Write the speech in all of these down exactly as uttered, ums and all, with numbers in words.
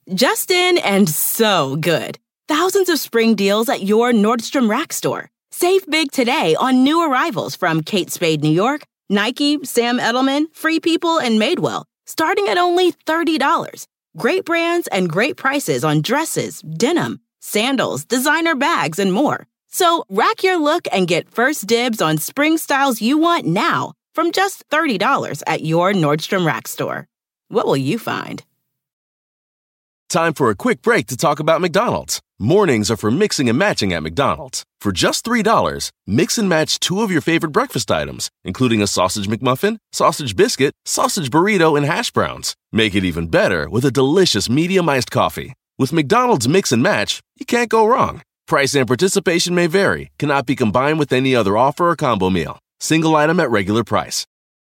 Just in and so good. Thousands of spring deals at your Nordstrom Rack store. Save big today on new arrivals from Kate Spade New York, Nike, Sam Edelman, Free People, and Madewell, starting at only thirty dollars. Great brands and great prices on dresses, denim, sandals, designer bags, and more. So rack your look and get first dibs on spring styles you want now from just thirty dollars at your Nordstrom Rack store. What will you find? Time for a quick break to talk about McDonald's. Mornings are for mixing and matching at McDonald's. For just three dollars, mix and match two of your favorite breakfast items, including a sausage McMuffin, sausage biscuit, sausage burrito, and hash browns. Make it even better with a delicious medium iced coffee. With McDonald's Mix and Match, you can't go wrong. Price and participation may vary, cannot be combined with any other offer or combo meal. Single item at regular price.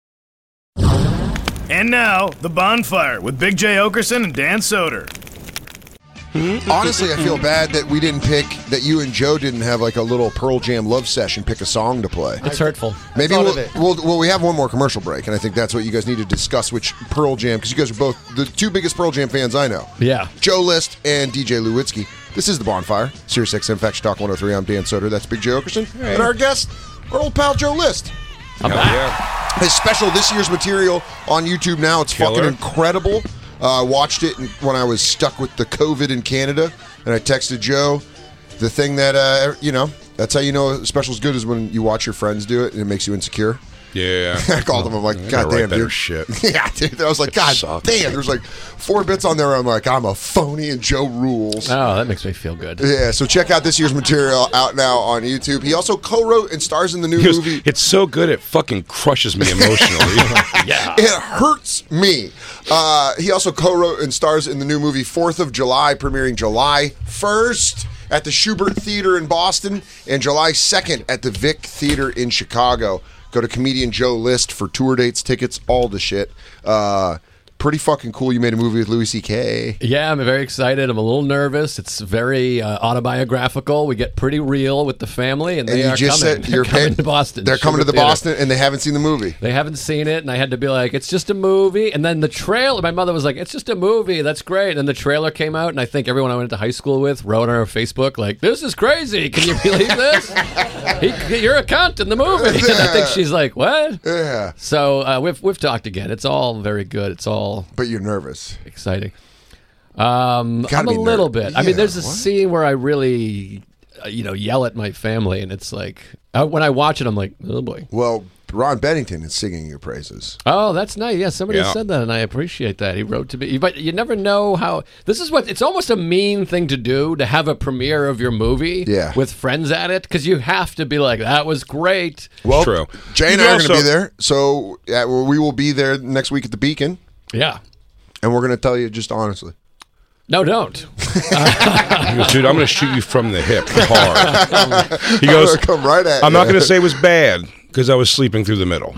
And now, The Bonfire with Big J. Okerson and Dan Soder. Honestly, I feel bad that we didn't pick, that you and Joe didn't have like a little Pearl Jam love session, pick a song to play. It's hurtful. Maybe we'll, we'll, well, we have one more commercial break, and I think that's what you guys need to discuss, which Pearl Jam, because you guys are both the two biggest Pearl Jam fans I know. Yeah. Joe List and D J Lewinsky. This is The Bonfire, Sirius X M Faction Talk one oh three. I'm Dan Soder. That's Big J. Okerson. Hey. And our guest, our old pal Joe List. I'm Hell back. Yeah. His special this year's material on YouTube now. It's Killer. Fucking incredible. I uh, watched it when I was stuck with the COVID in Canada, and I texted Joe. The thing that, uh, you know, that's how you know a special's good is when you watch your friends do it and it makes you insecure. Yeah. I called him. I'm like, God damn, dude. Shit. Yeah, dude. I was like, God damn. There's like four bits on there where I'm like, I'm a phony and Joe rules. Oh, that makes me feel good. Yeah, so check out this year's material out now on YouTube. He also co-wrote and stars in the new He was, movie. It's so good it fucking crushes me emotionally. Yeah. It hurts me. Uh, he also co-wrote and stars in the new movie fourth of July, premiering July first at the Schubert Theater in Boston and July second at the Vic Theater in Chicago. Go to comedian Joe List for tour dates, tickets, all the shit. Uh, pretty fucking cool. You made a movie with Louis C K. Yeah, I'm very excited. I'm a little nervous. It's very uh, autobiographical. We get pretty real with the family, and, And they you are just coming. said you're They're coming paying- to Boston. They're coming to Sugar the Theater. Boston, and they haven't seen the movie. They haven't seen it, and I had to be like, it's just a movie. And then the trailer, my mother was like, it's just a movie. That's great. And the trailer came out, and I think everyone I went to high school with wrote on our Facebook, like, this is crazy. Can you believe this? he, you're a cunt in the movie. And I think she's like, what? Yeah. So uh, we've, we've talked again. It's all very good. It's all But you're nervous. exciting. Um, Gotta I'm a be little ner- bit. I mean, Yeah, there's a what? scene where I really, uh, you know, yell at my family, and it's like, uh, when I watch it, I'm like, oh boy. Well, Ron Bennington is singing your praises. Oh, that's nice. Yeah, somebody Yeah. said that, and I appreciate that. He wrote to me, but you never know how. This is what it's almost a mean thing to do to have a premiere of your movie, Yeah. with friends at it, because you have to be like, that was great. Well, True. Jay and You I are also- going to be there, so yeah, well, we will be there next week at the Beacon, Yeah. and we're going to tell you just honestly. No, don't. He goes, dude, I'm going to shoot you from the hip hard. He goes, I'm gonna come right at I'm you. not going to say it was bad because I was sleeping through the middle.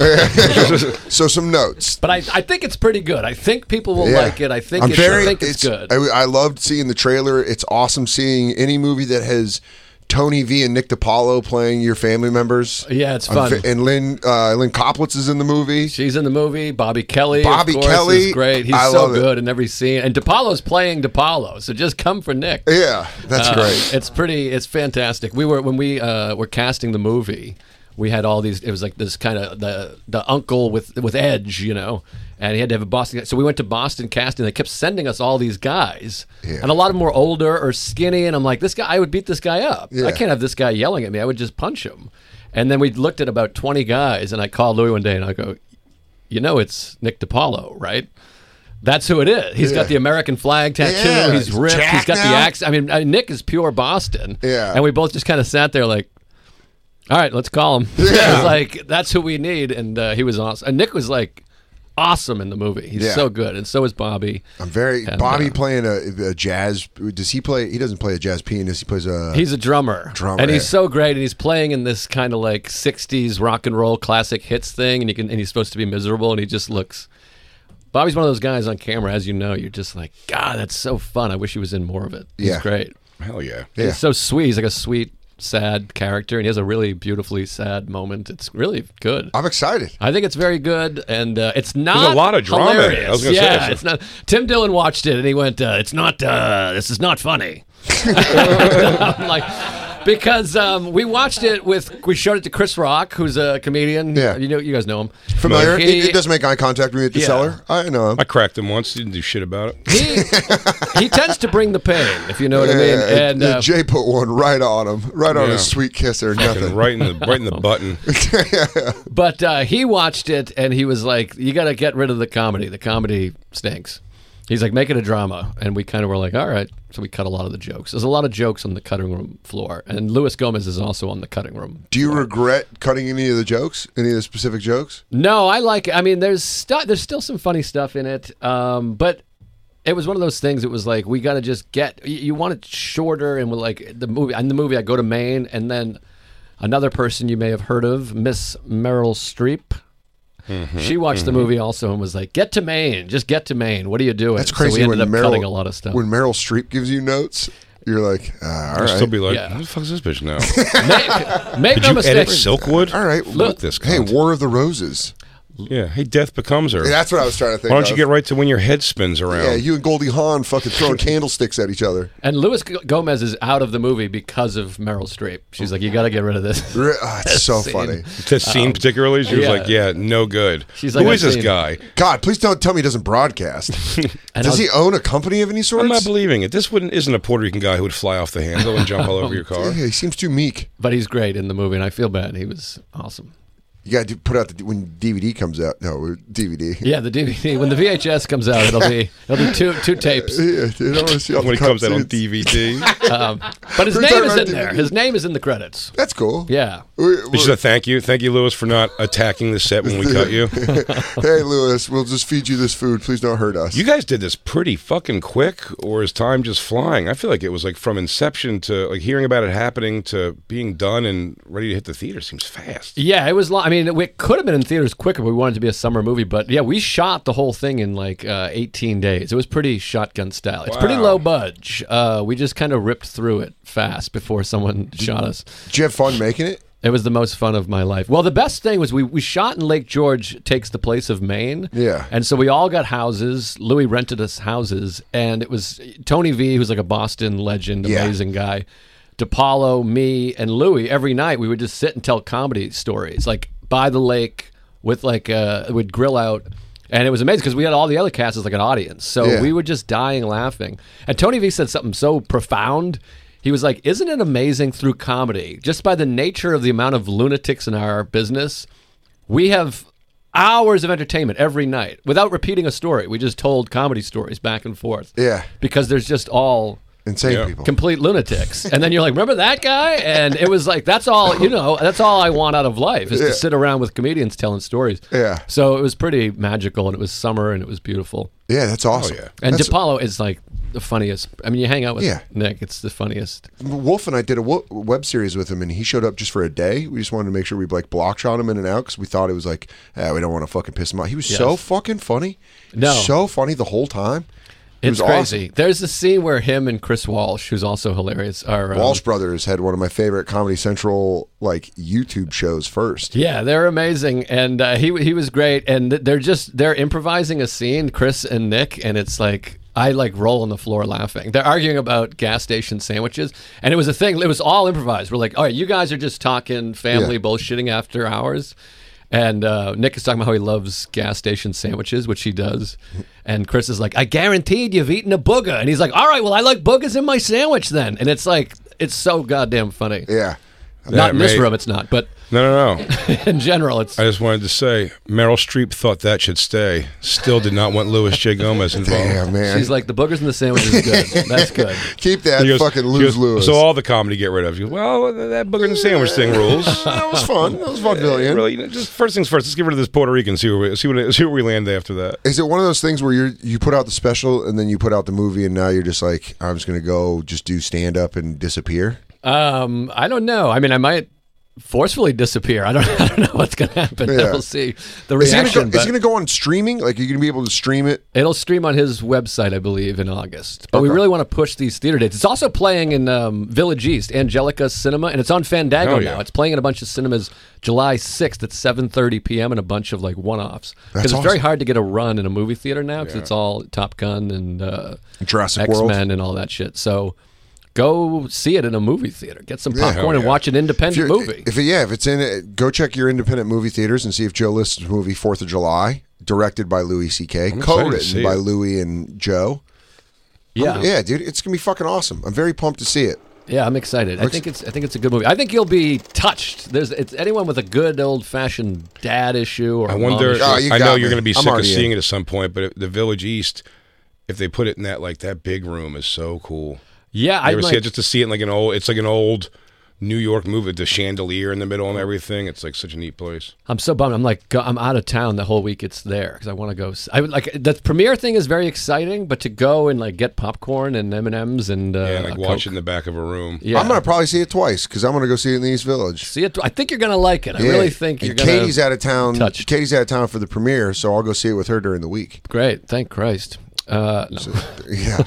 So some notes. But I, I think it's pretty good. I think people will Yeah. like it. I think I'm it's, very, I think it's, good. I, I loved seeing the trailer. It's awesome seeing any movie that has Tony V and Nick DiPaolo playing your family members. Yeah, it's I'm fun. fa- and Lynn uh, Lynn Koplitz is in the movie. She's in the movie. Bobby Kelly, Bobby of course, Kelly, is great. He's I so love it. good in every scene. And DiPaolo's playing DiPaolo, so just come for Nick. Yeah, that's Uh, great. It's pretty. It's fantastic. We were when we uh, were casting the movie. We had all these. It was like this kind of the the uncle with with edge, you know, and he had to have a Boston. So we went to Boston casting. They kept sending us all these guys, Yeah. and a lot of them were older or skinny. And I'm like, this guy, I would beat this guy up. Yeah. I can't have this guy yelling at me. I would just punch him. And then we looked at about twenty guys, and I called Louis one day, and I go, you know, it's Nick DiPaolo, right? That's who it is. He's Yeah. got the American flag tattoo. Yeah, He's he's ripped. He's jacked got the now. accent. I mean, uh, Nick is pure Boston. Yeah. And we both just kind of sat there like, all right, let's call him. Yeah. It was like, that's who we need. And uh, he was awesome. And Nick was like awesome in the movie. He's Yeah. so good. And so is Bobby. I'm very And, Bobby uh, playing a, a jazz. Does he play? He doesn't play a jazz pianist. He plays a. He's a drummer. Drummer, And he's yeah. so great. And he's playing in this kind of like sixties rock and roll classic hits thing. And, you can, and he's supposed to be miserable. And he just looks. Bobby's one of those guys on camera, as you know, you're just like, God, that's so fun. I wish he was in more of it. He's Yeah. great. Hell yeah. Yeah. He's so sweet. He's like a sweet sad character, and he has a really beautifully sad moment. It's really good. I'm excited. I think it's very good, and uh, it's not There's a lot of drama in it. hilarious. I was gonna say, yeah, so- it's not. Tim Dillon watched it, and he went, uh, "It's not. Uh, this is not funny." I'm like, because um, we watched it with, we showed it to Chris Rock, who's a comedian. Yeah. you know, you guys know him. Familiar? He, He, he doesn't make eye contact with me at the Yeah. cellar. I know him. I cracked him once. Didn't do shit about it. he, he tends to bring the pain, if you know what I mean. Yeah, And uh, uh, Jay put one right on him, right on Yeah. his sweet kisser. Fucking Nothing. right in the right in the button. but uh, he watched it, and he was like, "You got to get rid of the comedy. The comedy stinks." He's like, "Make it a drama," and we kind of were like, "All right." So we cut a lot of the jokes. There's a lot of jokes on the cutting room floor, and Luis Gomez is also on the cutting room. Do you regret cutting any of the jokes? Any of the specific jokes? No, I like it. I mean, there's stu- there's still some funny stuff in it, um, but it was one of those things. It was like, we got to just get. You, you want it shorter, and with like the movie. In the movie, I go to Maine, and then another person you may have heard of, Miss Meryl Streep. Mm-hmm, She watched mm-hmm. the movie also and was like, "Get to Maine, just get to Maine. What are you doing?" That's crazy. So we ended when up Meryl, cutting a lot of stuff. When Meryl Streep gives you notes, you're like, ah, all I'll right. still be like, Yeah. who the fuck is this bitch now? make make Did no you mistake. edit Silkwood? all right. Fuck this Hey, cunt. War of the Roses. Yeah. Hey, death becomes her. That's what I was trying to think Why don't you of. get right to when your head spins around? Yeah, you and Goldie Hawn fucking throwing candlesticks at each other. And Luis G- Gomez is out of the movie because of Meryl Streep. She's like, "You got to get rid of this." Re- ah, it's so Scene. funny. That scene particularly, she was yeah. like, yeah, no good. She's Who like, is I've this seen- guy? God, please don't tell me he doesn't broadcast. And I Does was- he own a company of any sort? I'm not believing it. This wouldn't isn't a Puerto Rican guy who would fly off the handle and jump all over your car. Yeah, he seems too meek. But he's great in the movie, and I feel bad. He was awesome. You got to put out the when D V D comes out. No, D V D. Yeah, the D V D. When the V H S comes out, it'll be it'll be two two tapes. Yeah, you don't want to see all When the it comes out on cutscenes. D V D. Um, but his We're name talking is about in there. D V D. His name is in the credits. That's cool. Yeah. We- It's just a thank you. Thank you, Lewis, for not attacking the set when we cut you. Hey, Lewis, we'll just feed you this food. Please don't hurt us. You guys did this pretty fucking quick, or is time just flying? I feel like it was like from inception to like hearing about it happening to being done and ready to hit the theater seems fast. Yeah, it was long. I mean, it could have been in theaters quicker, but we wanted it to be a summer movie. But yeah, we shot the whole thing in like uh, eighteen days. It was pretty shotgun style. It's pretty Wow. low budge. Uh, we just kind of ripped through it fast before someone shot us. Did you have fun making it? It was the most fun of my life. Well, the best thing was we, we shot in Lake George, takes the place of Maine. Yeah. And so we all got houses. Louis rented us houses. And it was Tony V, who's like a Boston legend, Yeah. amazing guy. DePaulo, me, and Louis, every night we would just sit and tell comedy stories, like by the lake with like, uh, we'd grill out. And it was amazing because we had all the other cast as like an audience. So Yeah. we were just dying laughing. And Tony V said something so profound. He was like, "Isn't it amazing through comedy, just by the nature of the amount of lunatics in our business, we have hours of entertainment every night without repeating a story. We just told comedy stories back and forth. Yeah. Because there's just all Insane Yeah. people. complete lunatics. And then you're like, remember that guy? And it was like, that's all, you know, that's all I want out of life is Yeah. to sit around with comedians telling stories. Yeah. So it was pretty magical, and it was summer, and it was beautiful. Yeah, that's awesome. Oh, yeah. And That's- DePaulo is like the funniest. I mean, you hang out with Yeah. Nick, it's the funniest. Wolf and I did a wo- web series with him, and he showed up just for a day. We just wanted to make sure we like block shot him in and out because we thought it was like, eh, we don't want to fucking piss him off. He was Yes. so fucking funny. No. So funny the whole time. It It's was crazy. awesome. There's a scene where him and Chris Walsh, who's also hilarious, are um, Walsh Brothers had one of my favorite Comedy Central like YouTube shows first. Yeah, they're amazing, and uh, he he was great. And they're just they're improvising a scene, Chris and Nick, and it's like I like roll on the floor laughing. They're arguing about gas station sandwiches, and it was a thing. It was all improvised. We're like, all right, you guys are just talking family Yeah. bullshitting after hours. And uh, Nick is talking about how he loves gas station sandwiches, which he does. And Chris is like, I guaranteed you've eaten a booger. And he's like, all right, well, I like boogers in my sandwich then. And it's like, it's so goddamn funny. Yeah. Not in this mate. room, it's not. But No, no, no. in general, it's... I just wanted to say, Meryl Streep thought that should stay. Still did not want Louis J. Gomez involved. Damn, man. She's like, the boogers in the sandwich is good. That's good. Keep that He goes- fucking he lose goes, lose. So all the comedy get rid of. He goes, well, that booger in the sandwich thing rules. that was fun. That was fun, Villian. Really, you know, just first things first. Let's get rid of this Puerto Rican. See where we, see what see where we land after that. Is it one of those things where you you put out the special and then you put out the movie and now you're just like, I'm just gonna go just do stand up and disappear? Um, I don't know. I mean, I might forcefully disappear. I don't, I don't know what's going to happen. Yeah. We'll see the Is it reaction. gonna go, is it going to go on streaming? Like, you're going to be able to stream it? It'll stream on his website, I believe, in August. But we Okay. really want to push these theater dates. It's also playing in um, Village East, Angelica Cinema, and it's on Fandango Oh, now. yeah. It's playing in a bunch of cinemas July sixth at seven thirty p.m. and a bunch of like one-offs. Because it's very awesome. hard to get a run in a movie theater now because Yeah. it's all Top Gun and uh, Jurassic World. X-Men and all that shit. So go see it in a movie theater. Get some Yeah. popcorn Hell and yeah. watch an If independent you're- movie. If it, yeah, if it's in it, go check your independent movie theaters and see if Joe List's movie Fourth of July, directed by Louis C K, I'm excited to co-written see by it. Louis and Joe. yeah. yeah, dude, it's gonna be fucking awesome. I'm very pumped to see it. Yeah, I'm excited. I think it's I think it's a good movie. I think you'll be touched. There's it's anyone with a good old fashioned dad issue or I a wonder. mom issue. Oh, you I got know me. you're going to be I'm sick of already seeing in. it at some point, but it, the Village East, if they put it in that like that big room, is so cool. Yeah, I I ever like, see it just to see it in like an old. It's like an old New York movie, the chandelier in the middle and everything. It's like such a neat place. I'm so bummed. I'm like go, I'm out of town the whole week. It's there because I want to go. s- I would like the premiere thing is very exciting, but to go and like get popcorn and M and M's and uh, Yeah, and like a watch Coke. it in the back of a room. Yeah, I'm gonna probably see it twice because I'm gonna go see it in the East Village. see it. I think you're gonna like it. I Yeah. really think you're and gonna. Katie's out of town. touched. Katie's out of town for the premiere, so I'll go see it with her during the week. Great, thank Christ. Uh, no. Yeah,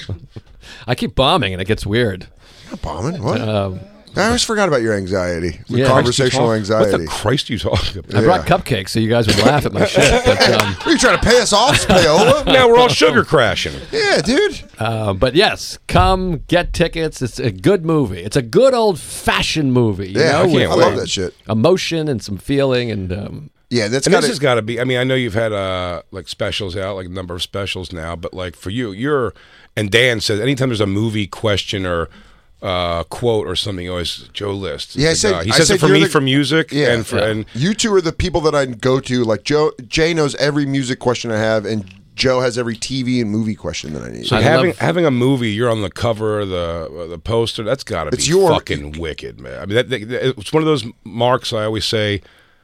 I keep bombing and it gets weird. not bombing. What? Um, I always forgot about your anxiety, the Yeah. conversational What anxiety. the Christ you talking about? I brought cupcakes so you guys would laugh at my shit. But, um, Are you trying to pay us off, Payola? Now we're all sugar crashing. Yeah, dude. uh, but yes, come get tickets. It's a good movie. It's a good old fashioned movie. You Yeah, know, I, with can't I love wait. that shit. emotion and some feeling and. Um, Yeah, that's And got this to. has got to be. I mean, I know you've had uh like specials out, like a number of specials now, but like for you, you're and Dan says anytime there's a movie question or uh quote or something, he always Joe List. Yeah, I The said- guy. he I says said it for you're me the- for music Yeah. and for Yeah. and You two are the people that I go to. Like Joe, Jay knows every music question I have, and Joe has every T V and movie question that I need. so I having love- having a movie, you're on the cover, the uh, the poster. That's got to be It's your- fucking wicked, man. I mean, that, that, it's one of those marks. I always say.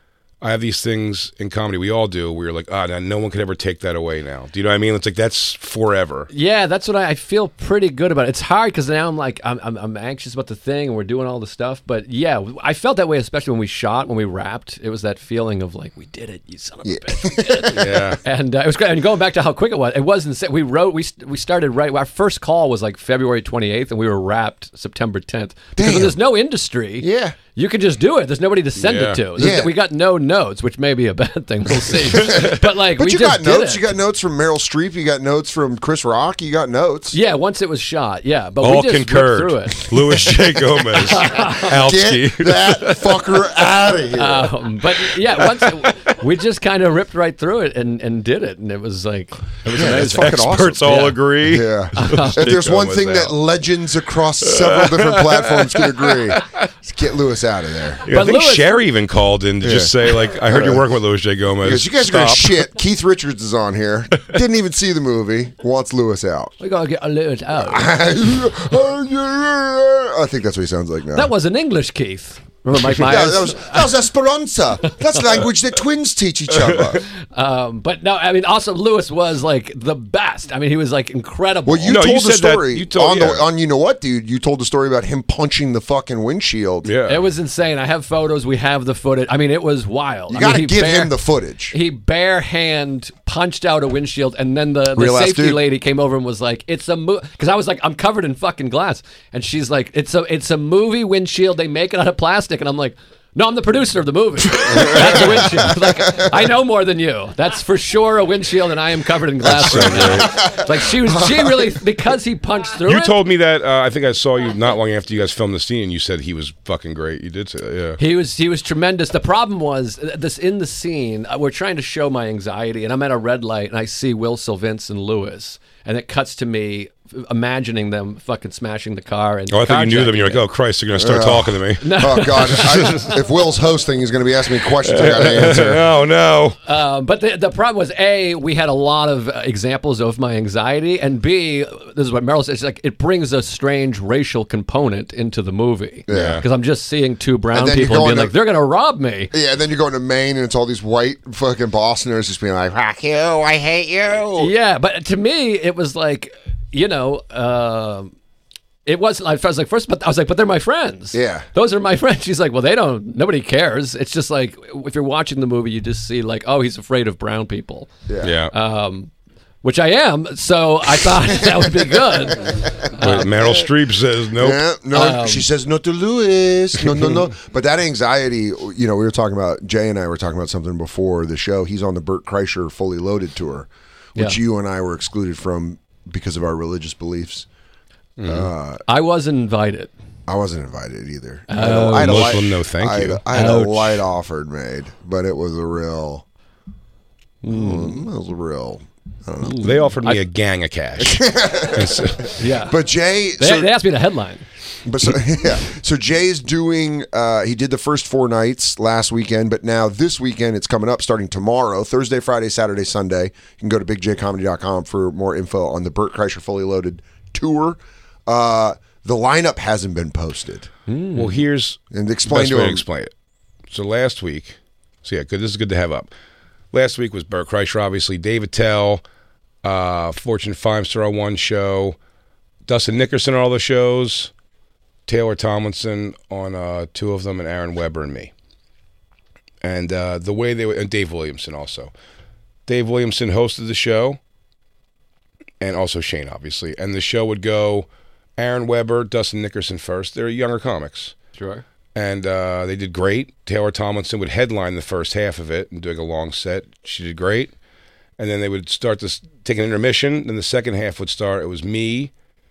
I have these things in comedy. We all do. Where you're like, ah, no one could ever take that away now. Do you know what I mean? It's like that's forever. Yeah, that's what I, I feel pretty good about. It's hard because now I'm like I'm, I'm I'm anxious about the thing and we're doing all the stuff. But yeah, I felt that way especially when we shot, when we wrapped. It was that feeling of like we did it, you son of a bitch. We did it. Yeah. And uh, it was great. And going back to how quick it was, it wasn't. We wrote. We st- we started right. Our first call was like February twenty-eighth, and we were wrapped September tenth. Because Damn. when there's no industry, Yeah. you can just do it. There's nobody to send Yeah. it to. There's- Yeah. We got no notes, which may be a bad thing. We'll see. but like, But we you just got did notes. it. You got notes from Meryl Streep. You got notes from Chris Rock. You got notes. Yeah, once it was shot, yeah. But All we just ripped concurred. through it. Louis J. Gomez, Alski. Get that fucker out of here. Um, but yeah, once it, we just kind of ripped right through it and, and did it, and it was like it was Yeah, that's amazing. fucking Experts awesome. all Yeah. agree. Yeah. if there's one Gomez thing that out. legends across several different platforms can agree, is get Lewis out of there. Yeah, I But think Louis- Sherry even called in to just say, like, I heard you're working with Louis J. Gomez. Because you guys are going to Stop. shit. Keith Richards is on here. Didn't even see the movie. Wants Lewis out. We gotta get a little out. I think that's what he sounds like now. That wasn't English, Keith. Remember Mike Yeah, Myers? that was that was Esperanza. That's language that twins teach each other. um, but no, I mean, also Lewis was like the best. I mean, he was like incredible. Well, you No, told you the said that- story you told- on yeah. the on you know what, dude? You told the story about him punching the fucking windshield. Yeah. It was insane. I have photos. We have the footage. I mean, it was wild. You I got mean, to he give bare- him the footage. He bare hand punched out a windshield, and then the, the Real ass safety dude. lady came over and was like, "It's a movie," because I was like, "I'm covered in fucking glass," and she's like, "It's a it's a movie windshield. They make it out of plastic," and I'm like. No, I'm the producer of the movie. That's a windshield. Like, I know more than you. That's for sure a windshield, and I am covered in glass right now. Like she was, she really because he punched through You it. told me that, uh, I think I saw you not long after you guys filmed the scene, and you said he was fucking great. You did say that, yeah. He was he was tremendous. The problem was uh, this in the scene. Uh, we're trying to show my anxiety, and I'm at a red light, and I see Will Sylvince and Lewis, and it cuts to me f- imagining them fucking smashing the car. And Oh, I thought you knew them. carjacking You're like, it. oh, Christ, they're going to start Yeah. talking to me. Oh God! I, if Will's hosting, he's going to be asking me questions. I got to answer. Oh, no. Um, but the, the problem was, A, we had a lot of uh, examples of my anxiety, and B, this is what Meryl says, like, it brings a strange racial component into the movie. Yeah. Because I'm just seeing two brown And then you're people and being going like, to- they're going to rob me. Yeah, and then you're going to Maine, and it's all these white fucking Bostoners just being like, "Fuck you, I hate you." Yeah, but to me, it was like, you know, uh, It was. I was like, first, but I was like, but they're my friends. Yeah. Those are my friends. She's like, well, they don't. Nobody cares. It's just like if you're watching the movie, you just see like, oh, he's afraid of brown people. Yeah. Yeah. Um, which I am. So I thought that would be good. But Meryl Streep says nope. Yeah, no, Um, she says no to Lewis. No, no, no. But that anxiety, you know, we were talking about, Jay and I were talking about something before the show. He's on the Burt Kreischer Fully Loaded tour, which Yeah. you and I were excluded from because of our religious beliefs. Uh, I wasn't invited. I wasn't invited either. I had a, I had a Muslim, light, no thank I had, you. a- I had a Ouch. light offered made, but it was a real, mm, it was a real. I don't know. They offered me a gang of cash. And so- Yeah. But Jay, they, so, they asked me to headline. But so, yeah, so Jay's doing. Uh, he did the first four nights last weekend, but now this weekend it's coming up, starting tomorrow, Thursday, Friday, Saturday, Sunday. You can go to big j comedy dot com for more info on the Burt Kreischer Fully Loaded tour. Uh, the lineup hasn't been posted, well, here's and explain best to way him. to explain it. So last week, so yeah, good. This is good to have up. Last week was Burt Kreischer, obviously. Dave Attell, uh, Fortune Five Star on one show, Dustin Nickerson on all the shows, Taylor Tomlinson on uh, two of them, and Aaron Weber and me. And uh, the way they were, and Dave Williamson also. Dave Williamson hosted the show, and also Shane, obviously. And the show would go Aaron Weber, Dustin Nickerson first. They're younger comics. Sure. And uh, they did great. Taylor Tomlinson would headline the first half of it and doing a long set. She did great. And then they would start to s- take an intermission. Then the second half would start. It was me,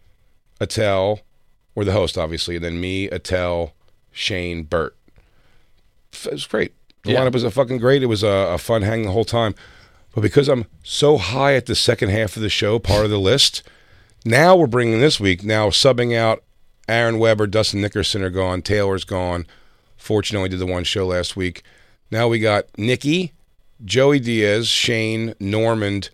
Attell, or the host, obviously, and then me, Attell, Shane, Burt. F- It was great. The Yeah. lineup was a fucking great. It was a, a fun hang the whole time. But because I'm so high at the second half of the show, part of the list, now we're bringing this week, now subbing out Aaron Weber, Dustin Nickerson are gone, Taylor's gone. Fortune only did the one show last week. Now we got Nikki, Joey Diaz, Shane, Normand,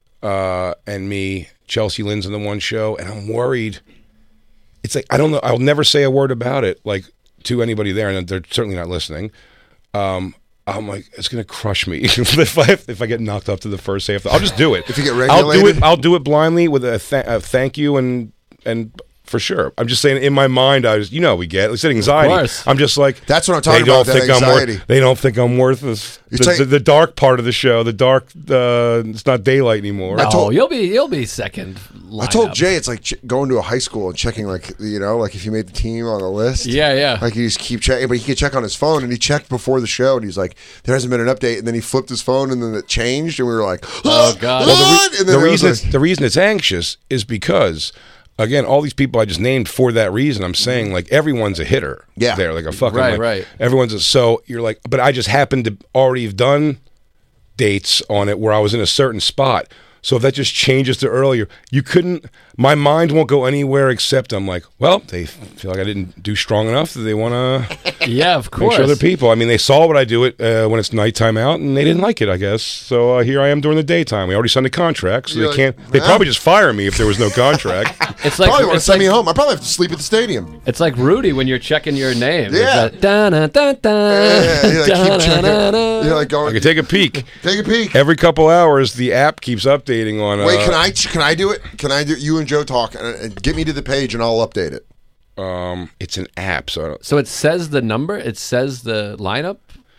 uh, and me, Chelsea Lynn's in the one show, and I'm worried. It's like, I don't know, I'll never say a word about it, like, to anybody there, and they're certainly not listening. Um, I'm like, it's gonna crush me if I if I get knocked up to the first half. I'll just do it. If you get I'll do regulated? it. I'll do it blindly with a, th- a thank you and and for sure. I'm just saying, in my mind, I was, you know, we get it's anxiety. course. I'm just like, That's what I'm talking they don't about, that think I'm anxiety. worth. They don't think I'm worth this. The, It's like- the, the dark part of the show. The dark. Uh, it's not daylight anymore. Oh, told- you'll be you'll be second. I told lineup. Jay it's like ch- going to a high school and checking, like, you know, like if you made the team on the list. Yeah, yeah. Like you just keep checking, but he could check on his phone, and he checked before the show, and he's like, "There hasn't been an update." And then he flipped his phone, and then it changed, and we were like, Oh, God. what?" Well, the, re- and then the it was reason like- it's, the reason it's anxious is because, again, all these people I just named for that reason. I'm saying, like, everyone's a hitter. Yeah. there, like a fucking Right, like, right. Everyone's a, so you're like, but I just happened to already have done dates on it where I was in a certain spot. So if that just changes to earlier, you couldn't. My mind won't go anywhere except I'm like, well, they feel like I didn't do strong enough. That they want to Yeah, of make course. sure other people. I mean, they saw what I do it uh, when it's nighttime out, and they didn't like it, I guess. So uh, here I am during the daytime. We already signed a contract, so You're they like, can't. They'd well. probabuld just fire me if there was no contract. It's like probably want to it's send like, me home. I probably have to sleep at the stadium. It's like Rudy when you're checking your name. Yeah. It's that, da-na-da-da, Yeah, you like keep checking. da-na-da-da. You're like I going. could take a peek. Take a peek. Every couple hours, the app keeps updating on. Uh, Wait, can I? Can I do it? Can I do? You and Joe talk, and, and get me to the page, and I'll update it. Um, it's an app, so I don't. So it says the number. It says the lineup.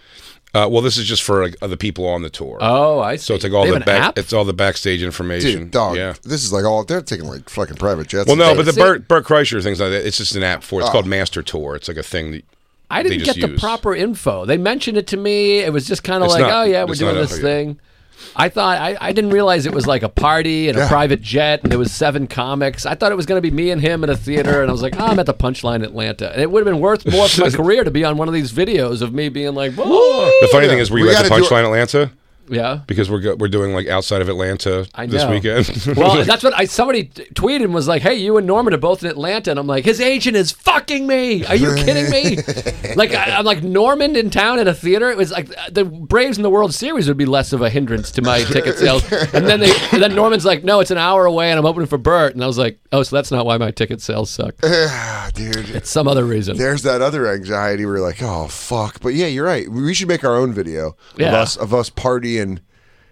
Uh, well, this is just for like, other people on the tour. Oh, I see. so it's like all They the have an back. app? It's all the backstage information. Dude, dog. Yeah. This is like all they're taking like fucking private jets. Well, no, and but the See- Burt, Burt Kreischer things like that. It's just an app for. It's Oh. called Master Tour. It's like a thing that I they didn't just get the use. proper info. They mentioned it to me. It was just kind of It's like, not- oh yeah, we're it's doing not this up yet. thing. I thought I, I didn't realize it was like a party and a Yeah. private jet, and there was seven comics. I thought it was going to be me and him in a theater, and I was like, oh, I'm at the Punchline Atlanta, and it would have been worth more for my career to be on one of these videos of me being like, whoa, The funny Yeah. thing is, were We you at the gotta do Punchline Atlanta? yeah. Because we're go- we're doing like outside of Atlanta I this know. weekend. Well, that's what I somebody t- tweeted and was like, "Hey, you and Norman are both in Atlanta," and I'm like, "His agent is fucking me. Are you kidding me?" Like I, I'm like Norman in town at a theater. It was like the Braves in the World Series would be less of a hindrance to my ticket sales. And then they, and then Norman's like, "No, it's an hour away, and I'm opening for Burt." And I was like, "Oh, so that's not why my ticket sales suck. Ah, dude. It's some other reason." There's that other anxiety where you're like, oh fuck. But yeah, you're right. We should make our own video of Yeah. us of us partying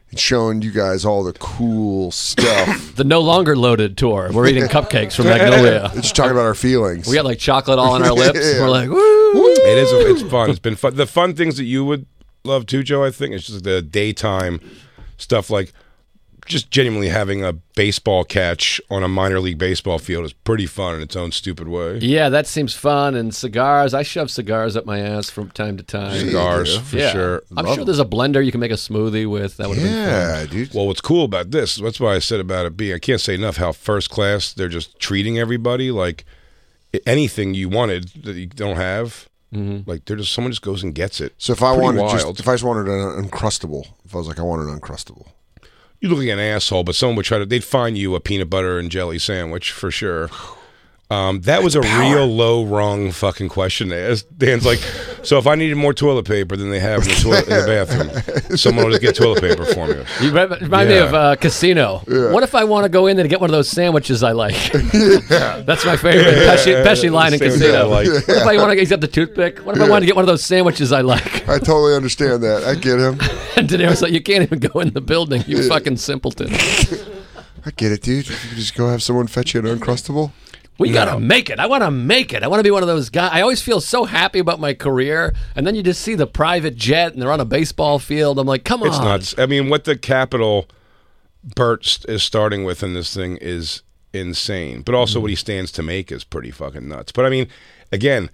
and showing you guys all the cool stuff. The No Longer Loaded tour. We're eating cupcakes from Magnolia. Just talking about our feelings. We got like chocolate all on our lips. Yeah. We're like, woo! It is. It's fun. It's been fun. The fun things that you would love too, Joe. I think it's just the daytime stuff, like just genuinely having a baseball catch on a minor league baseball field is pretty fun in its own stupid way. Yeah, that seems fun. And cigars. I shove cigars up my ass from time to time. Cigars, do. for yeah. sure. I'm Love sure there's a blender you can make a smoothie with. That would have been yeah, fun. dude. Well, what's cool about this, that's why I said about it being, I can't say enough how first class they're just treating everybody like anything you wanted that you don't have. Mm-hmm. Like they're just, someone just goes and gets it. So if I Pretty wanted wild. just if I just wanted an Uncrustable, if I was like I wanted an Uncrustable, You look like an asshole, but someone would try to, they'd find you a peanut butter and jelly sandwich for sure. Um, that was a real low rung fucking question to ask. Dan's like, so if I needed more toilet paper than they have in the, toilet, in the bathroom, someone will just get toilet paper for me. You remind remind me Yeah. of uh, Casino. What if I want to go in there and get one of those sandwiches I like? That's my favorite Pesci, Pesci line in Sandwiches Casino. I like. What if I want to get the toothpick? What if I want to get one of those sandwiches I like? I totally understand that. I get him. And De Niro's like, you can't even go in the building, you fucking simpleton. I get it, dude. If you could just go have someone fetch you an Uncrustable. We gotta make it. I want to make it. I want to be one of those guys. I always feel so happy about my career, and then you just see the private jet, and they're on a baseball field. I'm like, come on. It's nuts. I mean, what the capital Bert st- is starting with in this thing is insane. But also what he stands to make is pretty fucking nuts. But I mean, again,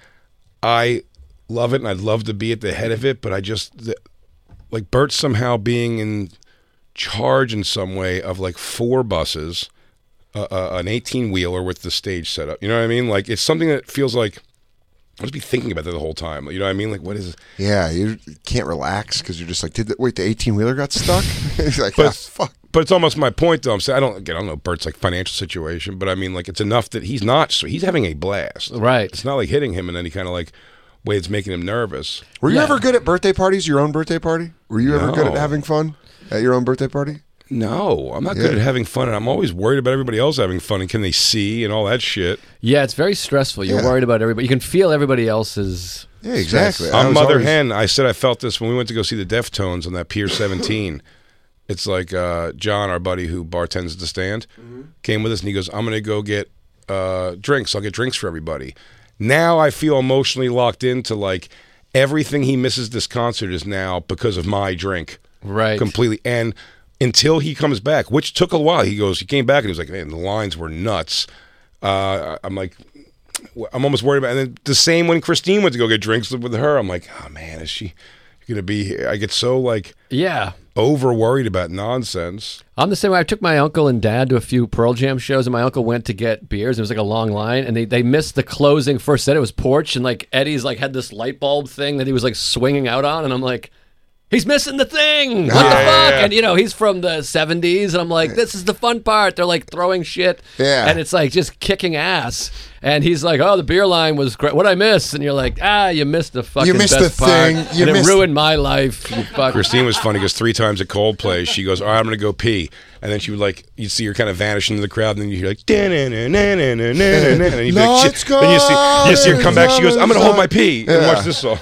I love it, and I'd love to be at the head of it, but I just, the, like Bert somehow being in charge in some way of like four buses, Uh, uh, an eighteen-wheeler with the stage set up. You know what I mean? Like, it's something that feels like, I'll just be thinking about that the whole time. You know what I mean? Like, what is... Yeah, you can't relax because you're just like, did the, wait, the eighteen-wheeler got stuck? He's like, But, ah, fuck. but it's almost my point, though. I'm saying, I don't, again, I don't know Bert's, like, financial situation, but I mean, like, it's enough that he's not... So he's having a blast. Right. It's not, like, hitting him in any kind of, like, way that's making him nervous. Were you Yeah. ever good at birthday parties, your own birthday party? Were you ever good at No. having fun at your own birthday party? No, I'm not good Yeah. at having fun, and I'm always worried about everybody else having fun, and can they see, and all that shit. Yeah, it's very stressful. You're Yeah. worried about everybody. You can feel everybody else's... Yeah, exactly. I I'm was Mother always- Hen. I said I felt this when we went to go see the Deftones on that Pier seventeen. It's like uh, John, our buddy who bartends at the stand, came with us, and he goes, I'm going to go get uh, drinks. I'll get drinks for everybody. Now I feel emotionally locked into, like, everything he misses this concert is now because of my drink. Right. Completely. And until he comes back, which took a while, he goes, he came back, and he was like, man, the lines were nuts. Uh, I'm like... I'm almost worried about it. And then the same when Christine went to go get drinks with her. I'm like, oh man, is she going to be here? I get so like Yeah. over worried about nonsense. I'm the same way. I took my uncle and dad to a few Pearl Jam shows, and my uncle went to get beers. It was like a long line, and they, they missed the closing first set. It was Porch, and like Eddie's like had this light bulb thing that he was like swinging out on, and I'm like, he's missing the thing. What the Yeah, fuck? yeah. And you know, he's from the seventies, and I'm like, this is the fun part. They're like throwing shit, Yeah. and it's like just kicking ass. And he's like, oh, the beer line was great. What'd I miss? And you're like, ah, you missed the fucking missed best the part. thing. You and missed- it ruined my life. You fuck. Christine was funny because three times at Coldplay, she goes, all right, I'm going to go pee. And then she would like, you'd see her kind of vanish into the crowd, and then you hear like, "Da-na-na-na-na-na-na-na," and then you'd be like, Lights shit. Then you see, you see her come back, she goes, I'm going to hold my pee and Yeah. watch this song.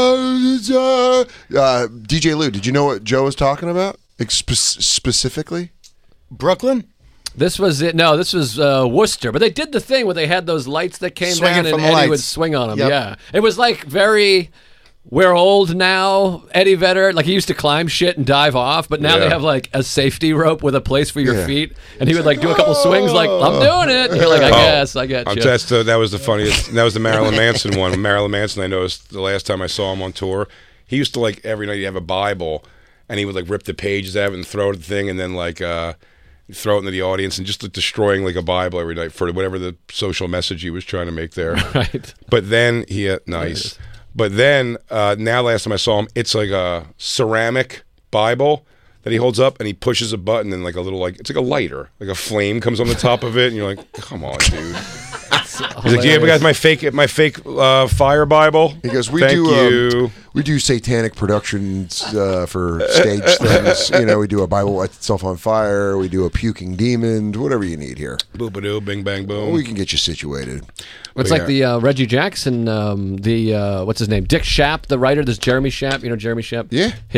Uh, D J Lou, did you know what Joe was talking about Ex- spe- specifically? Brooklyn? This was it. No, this was uh, Worcester. But they did the thing where they had those lights that came Swinging down, and from the Eddie lights. would swing on them. Yep. Yeah, it was like very. We're old now, Eddie Vedder. Like he used to climb shit and dive off, but now Yeah. they have like a safety rope with a place for your Yeah. feet, and he would like do a couple swings, like I'm doing it. And you're like, I Oh, guess, I got I'm- you. That's the, that was the funniest. That was the Marilyn Manson one. Marilyn Manson, I noticed the last time I saw him on tour, he used to like every night he'd have a Bible, and he would like rip the pages out of it and throw it at the thing, and then like uh, throw it into the audience, and just like destroying like a Bible every night for whatever the social message he was trying to make there. Right. But then he had, nice. But then uh, now last time I saw him, it's like a ceramic Bible that he holds up, and he pushes a button, and like a little like it's like a lighter, like a flame comes on the top of it, and you're like, come on, dude. He's like, yeah, but guys, my fake, my fake uh, fire Bible. He goes, we Thank do you. Um, we do satanic productions uh, for stage things. You know, we do a Bible lights itself on fire. We do a puking demon. Whatever you need here, Boop-a-doo, bing bang boom. we can get you situated. It's But like yeah. the uh, Reggie Jackson, um, the uh, what's his name, Dick Shapp, the writer. This Jeremy Shapp, you know Jeremy Shapp. Yeah. His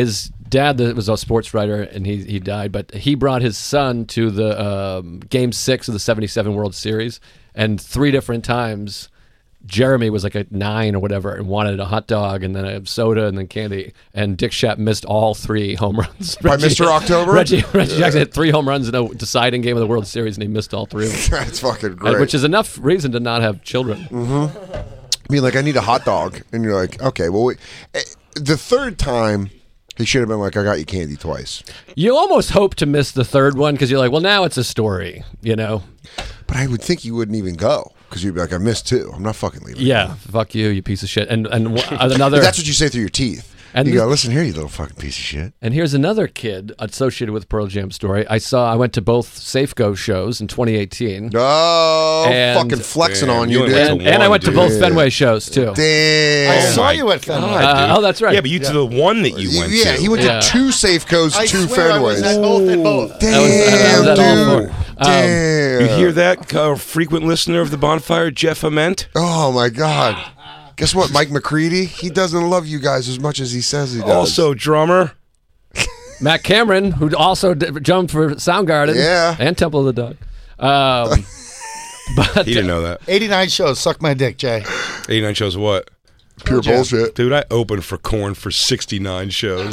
dad that was a sports writer, and he he died, but he brought his son to the um, Game Six of the seventy-seven World Series, and three different times, Jeremy was like a nine or whatever and wanted a hot dog and then a soda and then candy, and Dick Shapp missed all three home runs. By Mister October? Reggie, Reggie yeah. Jackson hit three home runs in a deciding game of the World Series, and he missed all three. That's fucking great. And, which is enough reason to not have children. Mm-hmm. I mean, like, I need a hot dog, and you're like, okay, well, wait. The third time, he should have been like, I got you candy twice. You almost hope to miss the third one because you're like, well, now it's a story, you know? But I would think you wouldn't even go because you'd be like, I missed two. I'm not fucking leaving. Yeah, fuck you, you piece of shit. And and w- another. That's what you say through your teeth. And you this, go, listen here, you little fucking piece of shit. And here's another kid associated with Pearl Jam story. I saw. I went to both Safeco shows in twenty eighteen. Oh, and, fucking flexing damn, on you you, dude. And, one, and I went dude. to both Fenway shows too. Damn. I saw my you at Fenway. Uh, oh, that's right. Yeah, but you to the one that you went yeah, to. he went Yeah. to two Safecos, I two swear I was Fenways. at both at both. Damn, I was- I was at all dude. four. Um, Damn. You hear that, uh, frequent listener of the Bonfire, Jeff Ament? Oh, my God. Guess what, Mike McCready? He doesn't love you guys as much as he says he does. Also, drummer. Matt Cameron, who also d- jumped for Soundgarden, Yeah. and Temple of the Dog. Um, but He didn't know that. eighty-nine shows. Suck my dick, Jay. eighty-nine shows of what? pure bullshit. Dude, I opened for Korn for sixty-nine shows.